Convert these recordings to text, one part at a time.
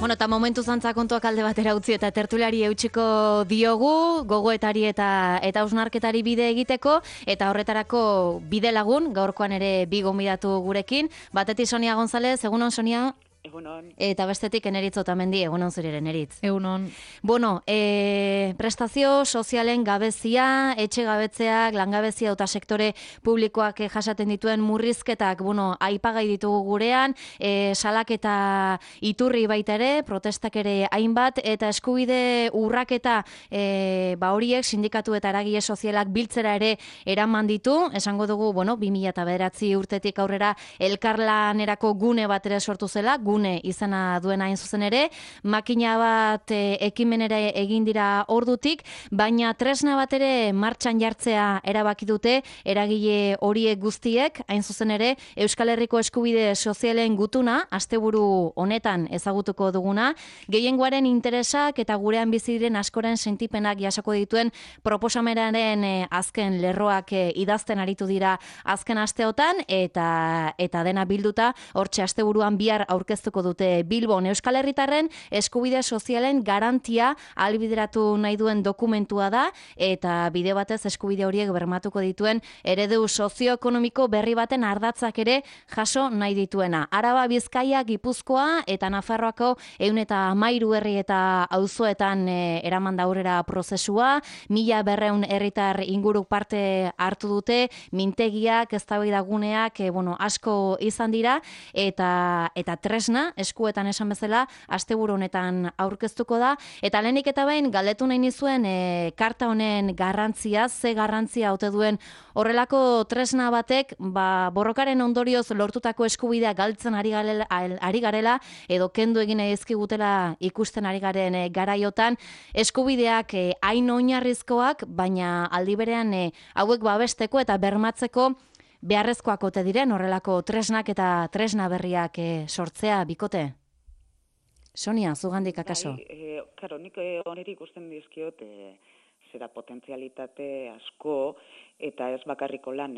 Bueno, eta momentu zantza kontuak alde batera utzi eta tertuliari eutxiko diogu, gogoetari eta hausnarketari bide egiteko, eta horretarako bide lagun, gaurkoan ere bi gonbidatu gurekin. Batetik Sonia González, egunon Sonia. Egunon. Eta bestetik Eneritz Otamendi, egunon zure Eneritz. Egunon. Bueno, prestazio sozialen gabezia, etxe gabetzeak, langabezia eta sektore publikoak jasaten dituen murrizketak, bueno, aipagai ditugu gurean, salaketa iturri baita ere, protestak ere hainbat, eta eskubide urraketa horiek sindikatu eta eragile sozialak biltzera ere eraman ditu, esango dugu, bueno, 2009 urtetik aurrera elkarlanerako gune bat ere sortu zela, gune izena duena hain zuzen ere, makina bat ekimenera egin dira ordutik, baina tresna bat ere martxan jartzea erabaki dute eragile horiek guztiek, hain zuzen ere, Euskal Herriko eskubide sozialen gutuna, asteburu honetan ezagutuko duguna, gehiengoaren interesak eta gurean bizi diren askoren sentipenak jasoko dituen proposamenaren azken lerroak idazten aritu dira azken asteotan, eta dena bilduta, hortxe asteburuan bihar aurkeztuko dute Bilbon. Euskal Herritarren eskubide sozialen garantia ahalbideratu nahi duen dokumentua da, eta bide batez eskubide horiek bermatuko dituen eredu sozioekonomiko berri baten ardatzak ere jaso nahi dituena. Araba, Bizkaia, Gipuzkoa eta Nafarroako 113 herri eta auzoetan eraman da aurrera prozesua, 1200 herritar inguru parte hartu dute, mintegiak, eztabaidaguneak, asko izan dira, eta tresna eskuetan esan bezala asteburu honetan aurkeztuko da, eta lehenik eta behin galdetu nahi nizuen karta honen garrantzia, ze garrantzia ote duen horrelako tresna batek, borrokaren ondorioz lortutako eskubidea galtzen ari garela, edo kendu egin ezkigutela ikusten ari garen garaiotan, eskubideak hain oinarrizkoak, baina aldi berean hauek babesteko eta bermatzeko beharrezkoak ote diren horrelako tresnak eta tresna berriak sortzea, bikote? Sonia, zugandik akaso? Claro, nik honeri ikusten dizkiot zera potentzialitate asko, eta ez bakarriko lan,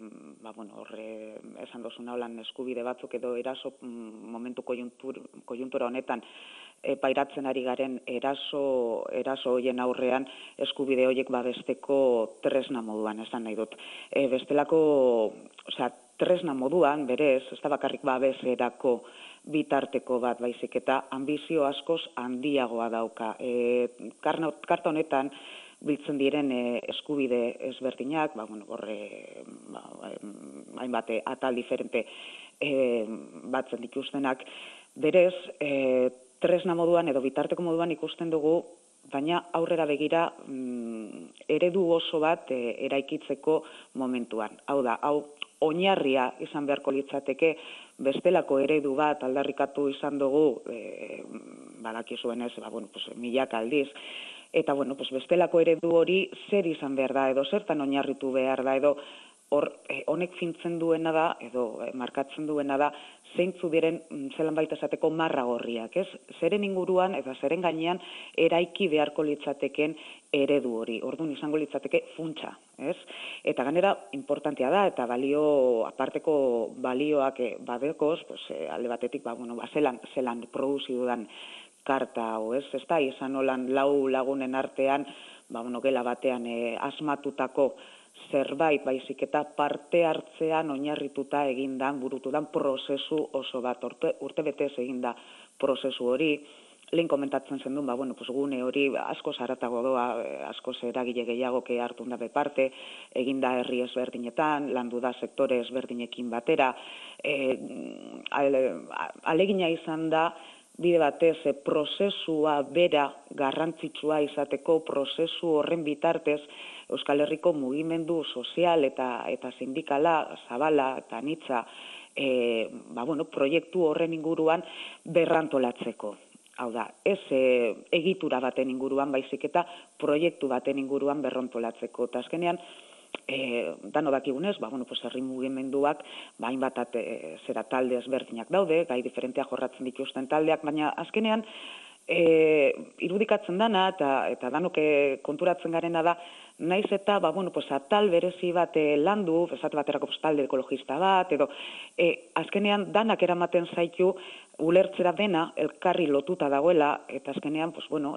esan dozuna lan eskubide batzuk edo eraso momentu koiuntura honetan pairatzen ari garen eraso hoien aurrean eskubide horiek babesteko tresna moduan, esan nahi dut. Bestelako, tresna moduan, berez, ez da bakarrik babeserako bitarteko bat baizik eta ambizio askoz handiagoa dauka. Karta honetan biltzen diren eskubide ezberdinak, hainbat atal diferente batzen dituztenak, berez, tresna moduan edo bitarteko moduan ikusten dugu, baina aurrera begira eredu oso bat eraikitzeko momentuan. Hau da, oinarria izan beharko litzateke, bestelako eredu bat aldarrikatu izan dugu, badakizuenez, milaka aldiz, eta bestelako eredu hori zer izan behar da, edo zertan oinarritu behar da, edo honek fintzen duena da, edo markatzen duena da, zeintzu diren zelan baita esateko marra gorriak, ez? Zeren inguruan eta zeren gainean eraiki beharko litzateken eredu hori, orduan izango litzateke funtsa, ez? Eta ganera, importantea da, eta aparteko balioak badekoz, alde batetik, zelan produzi dudan karta, ez da, izan holan lau lagunen artean, gela batean asmatutako zerbait baizik eta parte hartzean oinarrituta egindan, burutudan prozesu oso bat, urte betez eginda prozesu hori, lehen komentatzen zen duen, gune hori asko zaratago doa, asko eragile gehiago hartu da beparte, eginda herri ezberdinetan, landu da sektore ezberdinekin batera, alegina izan da, bide batez, prozesua bera garrantzitsua izateko prozesu horren bitartez Euskal Herriko mugimendu sozial eta sindikala, zabala eta anitza, proiektu horren inguruan berrantolatzeko. Hau da, ez egitura baten inguruan, baizik eta proiektu baten inguruan berrantolatzeko. Eta azkenean, dano dakigunez, herri mugimenduak, hainbat zera talde ezberdinak daude, gai diferentea jorratzen dituzten taldeak, baina azkenean irudikatzen dana eta danok konturatzen garena da, naiz eta atal berezi bat landu, esate baterako talde ekologista bat, edo azkenean danak eramaten zaitu ulertzera dena elkarri lotuta dagoela, eta azkenean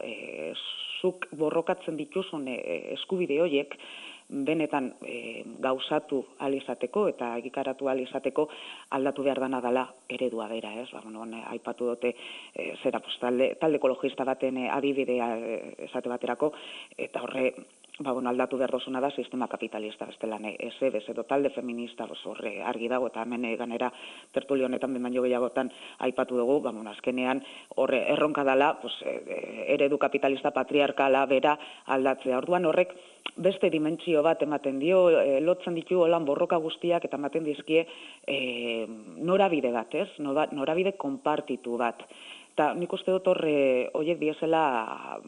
zuk borrokatzen dituzun eskubide horiek benetan gauzatu ahal izateko eta egikaratu ahal izateko aldatu behar dana dela eredua bera, ez? Aipatu dute talde ekologista baten adibidea esate baterako, eta horre aldatu behar dozuna da sistema kapitalista, bestelan ez edo talde feminista horre argi dago, eta hemen ganera tertulio honetan baino gehiagotan aipatu dugu, azkenean horre erronka dela eredu kapitalista patriarkala bera aldatzea. Orduan horrek beste dimentsio bat ematen dio, lotzen ditu holan borroka guztiak eta ematen dizkie norabide bat, ez? Norabide konpartitu bat. Eta nik uste dut horre horiek diezela,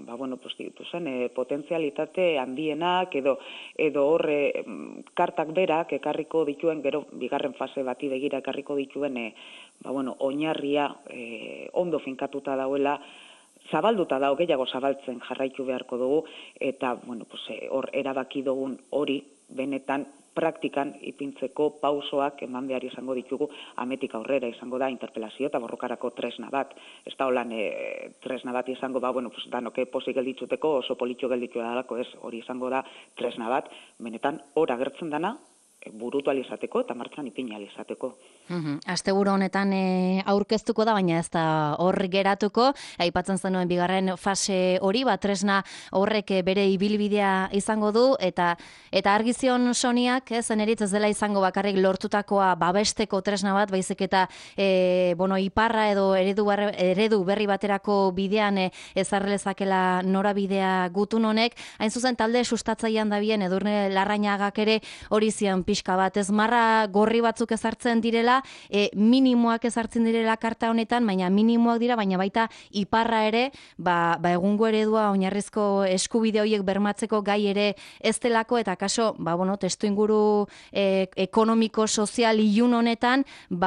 potentzialitate handienak edo horre kartak berak ekarriko dituen, gero bigarren fase bati begira ekarriko dituen, oinarria ondo finkatuta dauela, zabalduta dago, gehiago zabaltzen jarraitu beharko dugu, eta hor erabaki dugun hori benetan praktikan ipintzeko pausoak eman behar izango ditugu, ametik aurrera izango da interpelazio eta borrokarako tresna bat. Ez da holan tresna bat izango, danoke pozik gelditzuteko oso politxo gelditzu dalako, ez, hori izango da tresna bat, benetan hor agertzen dana, burutu alizateko eta martxan ipini alizateko. Asteburu honetan aurkeztuko da, baina ez da hor geratuko, aipatzen zenuen bigarren fase hori, tresna horrek bere ibilbidea izango du, eta argizion Soniak, zeneritz ez dela izango bakarrik lortutakoa babesteko tresna bat, baizik eta iparra edo eredu berri baterako bidean ezarrelezakela norabidea gutun honek, hain zuzen talde sustatzailean dabien Edurne Larrañagak ere hori zian pixka bat, ez marra gorri batzuk ezartzen direla, minimoak ezartzen direla karta honetan, baina minimoak dira, baina baita iparra ere, egungo eredua oinarrizko eskubide horiek bermatzeko gai ere ez delako, eta kaso, testu inguru ekonomiko, sozial, ilun honetan,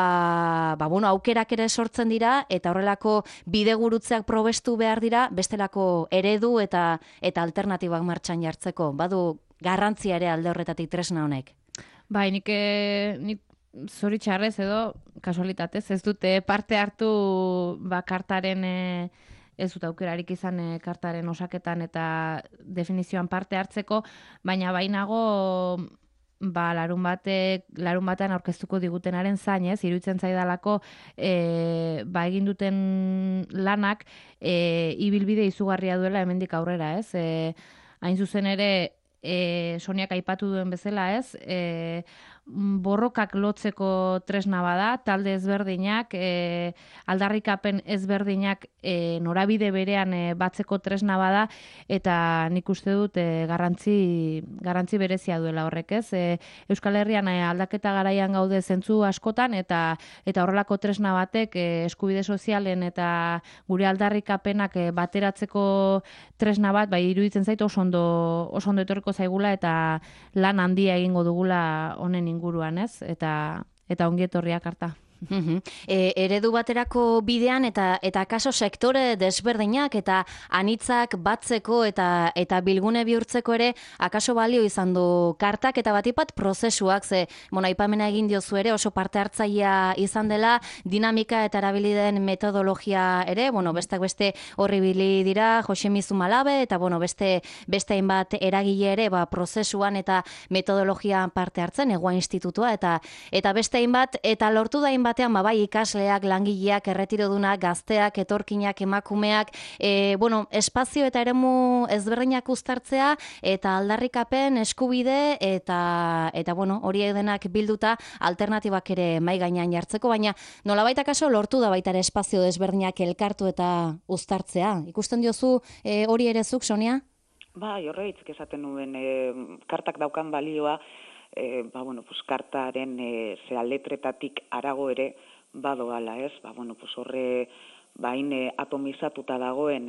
aukerak ere sortzen dira, eta horrelako bidegurutzeak probestu behar dira, bestelako eredu eta alternatibak martxan jartzeko. Badu garrantzia ere alde horretatik tresna honek. Bai, nik zoritxarrez edo kasualitatez ez dute parte hartu kartaren, ez dut aukerarik izan kartaren osaketan eta definizioan parte hartzeko, baina bainago larun batean aurkeztuko digutenaren zainez, iruditzen zaidalako egin duten lanak ibilbide izugarria duela hemendik aurrera, ez? Hain zuzen ere, Soniak aipatu duen bezala, ez? Borrokak lotzeko tresna bada, talde ezberdinak, aldarrikapen ezberdinak norabide berean batzeko tresna bada, eta nik uste dut garrantzi berezia duela horrek, ez? Euskal Herrian aldaketa garaian gaude zentzu askotan, eta horrelako tresna batek eskubide sozialen eta gure aldarrikapenak bateratzeko tresna bat, iruditzen zait oso ondo etorriko zaigula, eta lan handia egingo dugula honen inguruan, ez? Eta ongi etorriak harta. Eredu baterako bidean eta kaso sektore desberdinak eta anitzak batzeko eta bilgune bihurtzeko ere akaso balio izan du kartak, eta batipat prozesuak, aipamena egin diozu ere oso parte hartzailea izan dela, dinamika eta erabili den metodologia ere, bestak beste horri bili dira, Josemi Zumalabe, eta beste hainbat eragile ere prozesuan eta metodologian parte hartzen, Egua Institutua, eta beste hainbat, eta lortu da hainbat batean, bai ikasleak, langileak, erretirodunak, gazteak, etorkinak, emakumeak, espazio eta eremu ezberdinak uztartzea, eta aldarrikapen, eskubide, eta horiek denak bilduta alternatibak ere mai gainean jartzeko, baina nolabait akaso lortu da baita ere espazio desberdinak elkartu eta uztartzea. Ikusten diozu hori ere zuk, Sonia? Bai, horreitzik esaten nuen, kartak daukan balioa, kartaren letretatik arago ere badoala, ez? Horre bain atomizatuta dagoen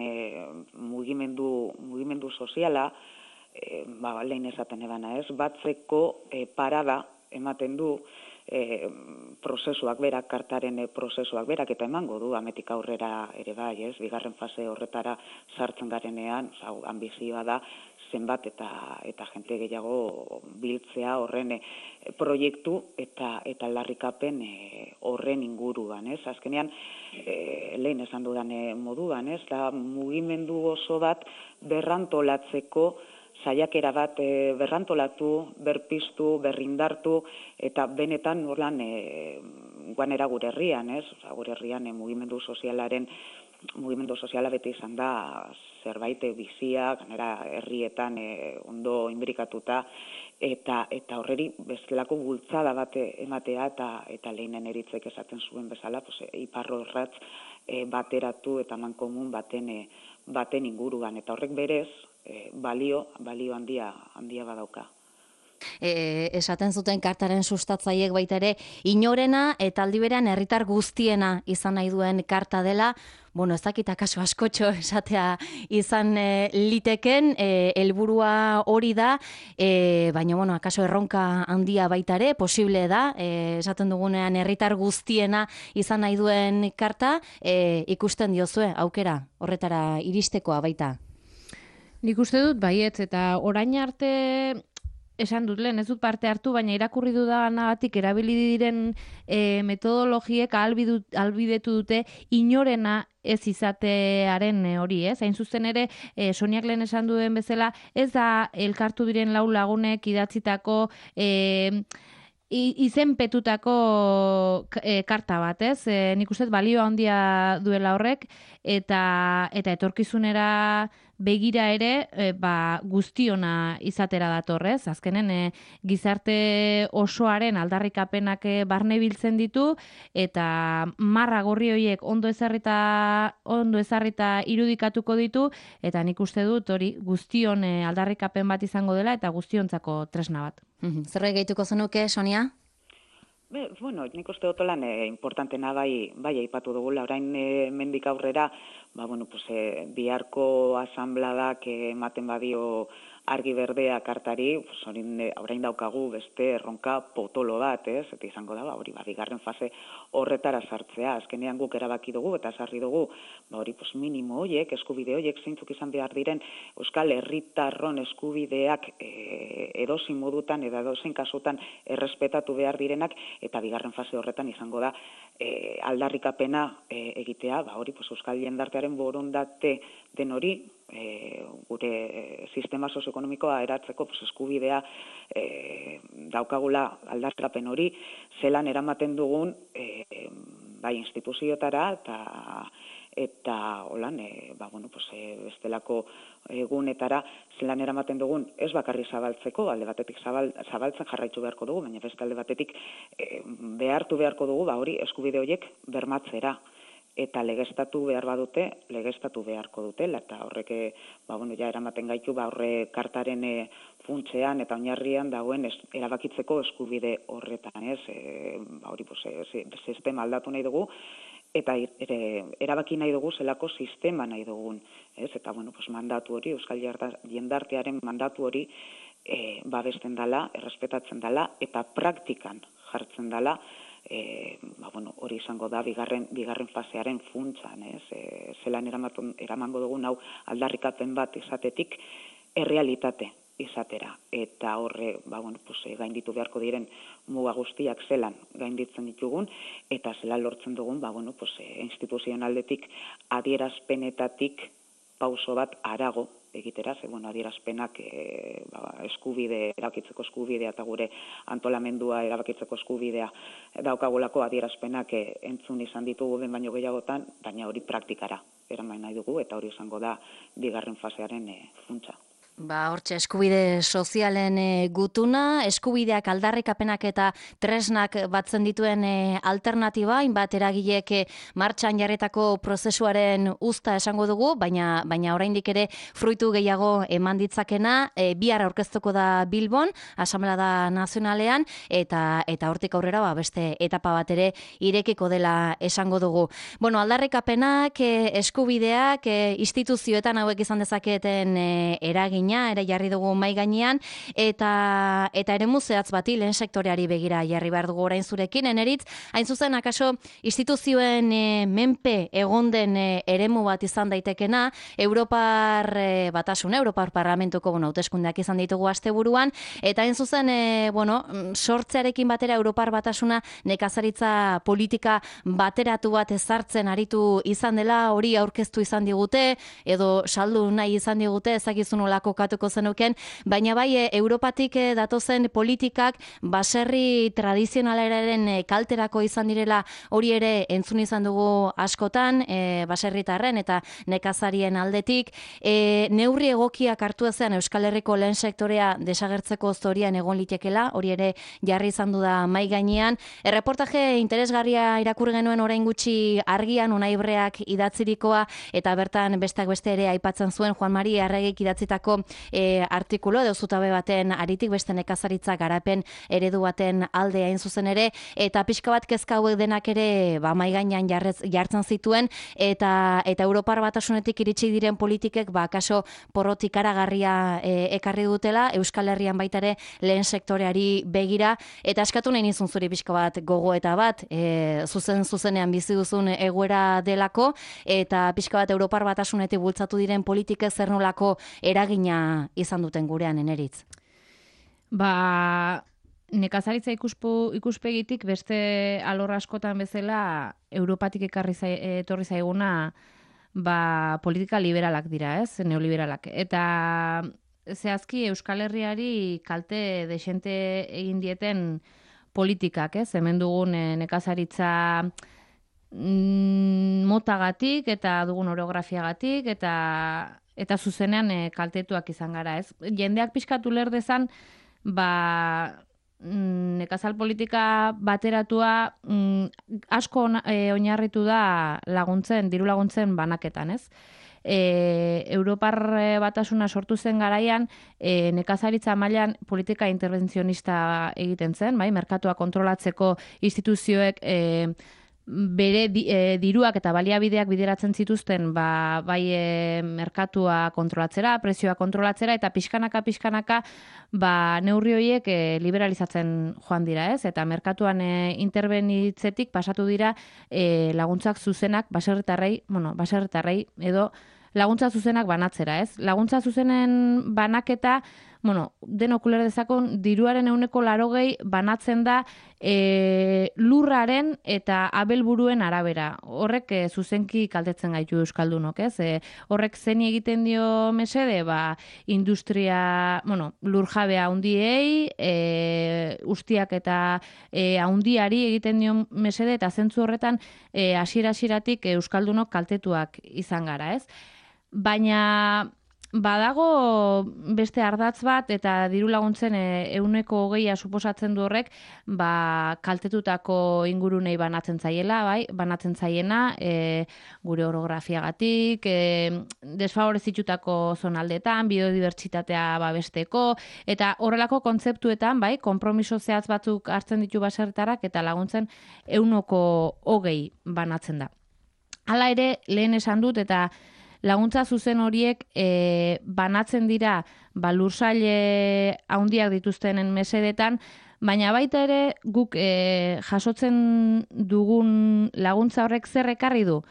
mugimendu soziala, lehen esaten ebana, ez? Batzeko parada ematen du, prozesuak berak, kartaren prozesuak berak, eta emango du ametik aurrera ere bai, ez, bigarren fase horretara sartzen garenean, ambizioa da, zenbat eta jente gehiago biltzea horren proiektu eta aldarrikapen horren inguruan, ez? Azkenean, lehen esan dudan moduan, ez? Da mugimendu oso bat berrantolatzeko saiakera bat berrantolatu, berpiztu, berrindartu, eta benetan nolan guanera gure herrian, ez? Gure herrian mugimendu soziala beti izan da zerbait bizia, ganera herrietan ondo inbrikatuta, eta horreri bestelako bultzada bat ematea, eta lehenen eritzek esaten zuen bezala, iparro erratz bateratu eta mankomun baten inguruan, eta horrek berez, balio handia badauka. Esaten zuten kartaren sustatzaileek baita ere, inorena eta aldi berean herritar guztiena izan nahi duen karta dela, ez dakit akaso askotxo esatea izan liteken, helburua hori da, baina akaso erronka handia baita ere, posible da, esaten dugunean herritar guztiena izan nahi duen karta, ikusten diozue, aukera horretara iristekoa baita. Nik uste dut baietz, eta orain arte esan dut lehen, ez dut parte hartu, baina irakurri dudanagatik erabili diren metodologiek ahalbidetu dute inorena ez izatearen hori, ez? Hain zuzen ere, Soniak lehen esan duen bezala, ez da elkartu diren 4 lagunek idatzitako izenpetutako karta bat, ez? Nik uste balio handia duela horrek, eta etorkizunera begira ere, guztiona izatera datorrez. Azkenen, gizarte osoaren aldarrikapenak barne biltzen ditu, eta marra gorri horiek ondo ezarrita irudikatuko ditu, eta nik uste dut hori guztion aldarrikapen bat izango dela, eta guztiontzako tresna bat. Zerbait gehituko zenuke, Sonia? Nik uste dut lan importantena bai aipatu dugula, orain mendik aurrera, biharko asambladak ematen badio argi berdea kartari, orain daukagu beste erronka potolo bat, ez? Eta izango da, bigarren fase horretara sartzea. Azkenean guk erabaki dugu eta sarri dugu, minimo horiek, eskubide horiek zeintzuk izan behar diren Euskal Herritarron eskubideak edozein modutan edo edozein kasutan errespetatu behar direnak, eta bigarren fase horretan izango da aldarrikapena egitea, Euskal jendartearen borondate den hori, gure sistema sozioekonomikoa eratzeko eskubidea daukagula aldarrikapen hori, zelan eramaten dugun bai instituziotara eta holan, bestelako egunetara zelan eramaten dugun ez bakarri zabaltzeko, alde batetik zabaltzen jarraitu beharko dugu, baina beste alde batetik behartu beharko dugu, hori eskubide horiek bermatzera. Eta legeztatu behar badute, legeztatu beharko dutela, eta horrek, ja eramaten gaitu, horre kartaren funtsean eta oinarrian dagoen erabakitzeko eskubide horretan, ez? Sistema aldatu nahi dugu, eta erabaki nahi dugu zelako sistema nahi dugun, ez? Eta, mandatu hori, Euskal jendartearen mandatu hori babesten dela, errespetatzen dela, eta praktikan jartzen dela, hori izango da bigarren fasearen funtsan, zelan eramango dugun hau aldarrikapen bat izatetik errealitate izatera, eta horre gainditu beharko diren muga guztiak zelan gainditzen ditugun, eta zelan lortzen dugun instituzionaldetik adierazpenetatik pauso bat harago egitera, adierazpenak erabakitzeko eskubidea eta gure antolamendua erabakitzeko eskubidea daukagulako adierazpenak entzun izan ditugu ben baino gehiagotan, baina hori praktikara eraman nahi dugu, eta hori izango da bigarren fasearen funtsa. Hortxe, eskubide sozialen gutuna, eskubideak aldarrikapenak eta tresnak batzen dituen alternatiba, hainbat eragilek martxan jarretako prozesuaren uzta esango dugu, baina oraindik ere fruitu gehiago eman ditzakena, bihar aurkeztuko da Bilbon, Asamblea Nazionalean, eta hortik aurrera beste etapa bat ere irekiko dela esango dugu. Aldarrikapenak, eskubideak, instituzioetan hauek izan dezaketen eragin eragina ere jarri dugu mai gainean eta eremu zehatz bati lehen sektoreari begira jarri behar dugu orain zurekin. Eneritz, hain zuzen akaso instituzioen menpe egon den eremu bat izan daitekena, Europar Batasuna, Europar Parlamentuko hauteskundeak izan ditugu asteburuan, eta hain zuzen sortzearekin batera Europar Batasuna nekazaritza politika bateratu bat ezartzen aritu izan dela, hori aurkeztu izan digute, edo saldu nahi izan digute, ezakizun olako katuko zenuken, baina bai Europatik datozen politikak baserri tradizionalaren kalterako izan direla, hori ere entzun izan dugu askotan, baserritarren eta nekazarien aldetik, neurri egokiak hartu ezean Euskal Herriko lehen sektorea desagertzeko zorian egon litekela, hori ere jarri izan du da mai gainean. Erreportaje interesgarria irakurri genuen orain gutxi Argian, Unai Break idatzirikoa, eta bertan besteak beste ere aipatzen zuen Juan Mari Arregik idatzitako artikulu edo zutabe baten aritik beste nekazaritza garapen eredu baten alde hain zuzen ere, eta pixka bat kezka hauek denak ere mai gainean jartzen zituen, eta Europar Batasunetik iritsi diren politikek kaso porrot ikaragarria ekarri dutela Euskal Herrian baita ere lehen sektoreari begira, eta eskatu nahi nizun zuri pixka bat gogoeta bat, zuzenean bizi duzun egoera delako, eta pixka bat Europar Batasunetik bultzatu diren politikek zer nolako eragina izan duten gurean, Eneritz. Nekazaritza ikuspegitik beste alor askotan bezala Europatik etorri zaiguna politika liberalak dira, ez? Neoliberalak. Eta zehazki Euskal Herriari kalte desente egin dieten politikak, ez? Hemen dugun nekazaritza motagatik eta dugun orografiagatik eta zuzenean kaltetuak izan gara, ez? Jendeak pixkatu ler dezan, nekazal politika bateratua asko oinarritu da diru laguntzen banaketan, ez? Europar Batasuna sortu zen garaian, nekazaritza mailan politika intervenzionista egiten zen, bai, merkatua kontrolatzeko instituzioek bere diruak eta baliabideak bideratzen zituzten bai merkatua kontrolatzera, prezioa kontrolatzera, eta pixkanaka neurri horiek liberalizatzen joan dira, ez? Eta merkatuan interbenitzetik pasatu dira laguntzak zuzenak baserritarrei edo laguntza zuzenak banatzera, ez? Laguntza zuzenen banaketa, denok uler dezakon, diruaren 80% banatzen da lurraren eta abelburuen arabera. Horrek zuzenki kaltetzen gaitu euskaldunok, ez? Horrek zeni egiten dio mesede, industria, lurjabea handiei, ustiak eta handiari egiten dio mesede, eta zentzu horretan hasiera-hasieratik euskaldunok kaltetuak izan gara, ez? Baina badago beste ardatz bat, eta diru laguntzen 20% suposatzen du horrek, kaltetutako ingurunei banatzen zaiena, gure orografiagatik, desfavorizitutako zonaldetan, biodibertsitatea babesteko, eta horrelako kontzeptuetan, konpromiso zehatz batzuk hartzen ditu baserritarrak, eta laguntzen 20% banatzen da. Hala ere, lehen esan dut, eta laguntza zuzen horiek banatzen dira lursail handiak dituztenen mesedetan, baina baita ere guk jasotzen dugun laguntza horrek zer ekarri du?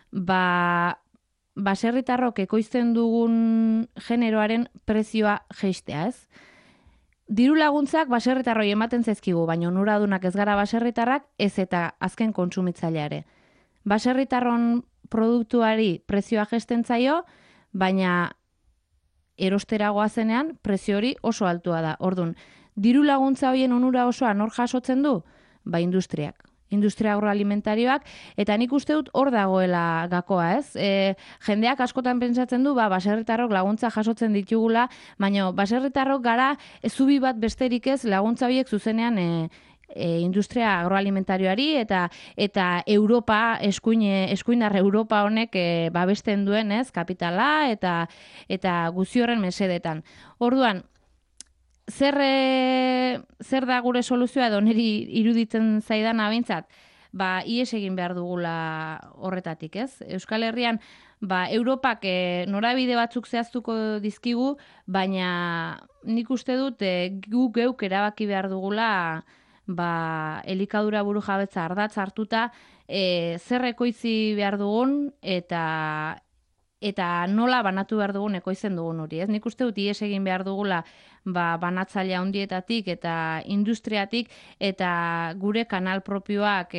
Baserritarrok ekoizten dugun generoaren prezioa jeistea, ez? Diru laguntzak baserritarroi ematen zaizkigu, baina onuradunak ez gara baserritarrak, ez eta azken kontsumitzaileare. Baserritarron produktuari prezioa jesten zaio, baina erosteragoa zenean prezio hori oso altua da. Orduan, diru laguntza horien onura osoa nor jasotzen du? Industriak. Industria agroalimentarioak, eta nik uste dut hor dagoela gakoa, ez? Jendeak askotan pentsatzen du, baserritarrok laguntza jasotzen ditugula, baina baserritarrok gara zubi bat besterik ez laguntza horiek zuzenean industria agroalimentarioari eta Europa, eskuindar Europa honek babesten duen, ez, kapitala eta guzi horren mesedetan. Orduan, zer da gure soluzioa edo niri iruditzen zaidan abintzat? ies egin behar dugula horretatik, ez? Euskal Herrian, Europak norabide batzuk zehaztuko dizkigu, baina nik uste dut gu geuk erabaki behar dugula elikadura buru jabetza ardatz hartuta zer ekoitzi behar dugun eta nola banatu behar dugun ekoitzen dugun hori, ez? Nik uste dut ies egin behar dugula banatzaile handietatik eta industriatik eta gure kanal propioak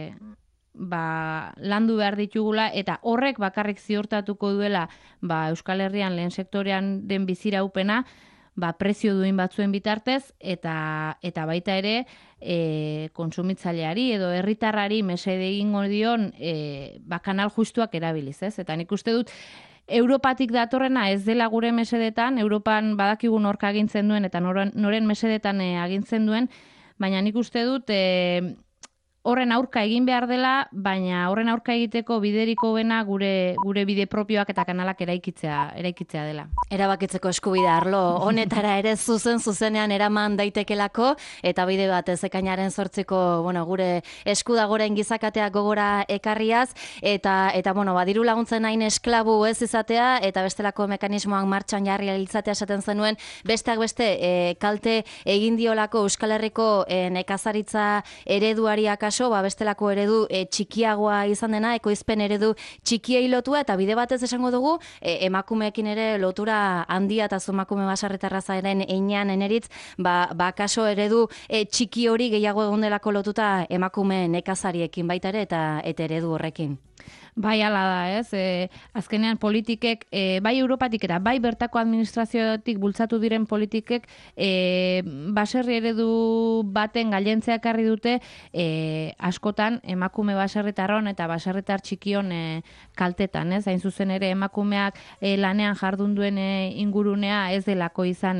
landu behar ditugula eta horrek bakarrik ziurtatuko duela Euskal Herrian lehen sektorean den biziraupena prezio duin batzuen bitartez eta baita ere kontsumitzaileari edo herritarrari mesede egingo dion kanal justuak erabiliz, ez? Eta nik uste dut Europatik datorrena ez dela gure mesedetan, Europan badakigu nork agintzen duen eta noren mesedetan agintzen duen, baina nik uste dut horren aurka egin behar dela, baina horren aurka egiteko bideriko bena gure bide propioak eta kanalak eraikitzea dela. Erabakitzeko eskubidea arlo honetara ere zuzenean eraman daitekelako eta bide bat ekainaren 8ko gure eskudagoren gizakateak gogora ekarriaz eta diru laguntzen hain esklabu ez izatea eta bestelako mekanismoak martxan jarri izatea esaten zenuen besteak beste kalte egin diolako Euskal Herriko nekazaritza ereduari akaso bestelako eredu txikiagoa izan dena, ekoizpen eredu txikiei lotua eta bide batez esango dugu emakumeekin ere lotura handia eta emakume baserritarra zaren einean eneritz, kaso eredu txiki hori gehiago egon delako lotuta emakume nekazariekin baita ere eta eredu horrekin. Bai, ala da, ez? Azkenean politikek, bai Europatik eta bai bertako administraziotik bultzatu diren politikek baserri eredu baten gailentzea ekarri dute askotan emakume baserritarron eta baserritar txikion kaltetan, ez? Hain zuzen ere emakumeak lanean jardun duen ingurunea ez delako izan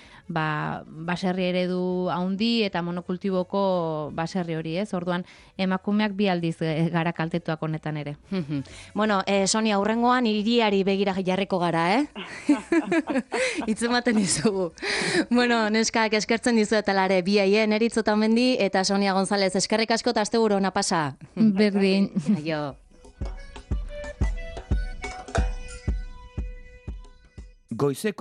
baserri eredu haundi eta monokultiboko baserri hori, ez? Orduan emakumeak bi aldiz gara kaltetuak honetan ere. Sonia, hurrengoan hiriari begira jarriko gara, Itzematen dizugu. Neskak eskertzen dizuetalare biaien Eritzotan Mendi eta Sonia González eskerrik asko eta asteburu ona pasa. Berdin. Aio. Goizeko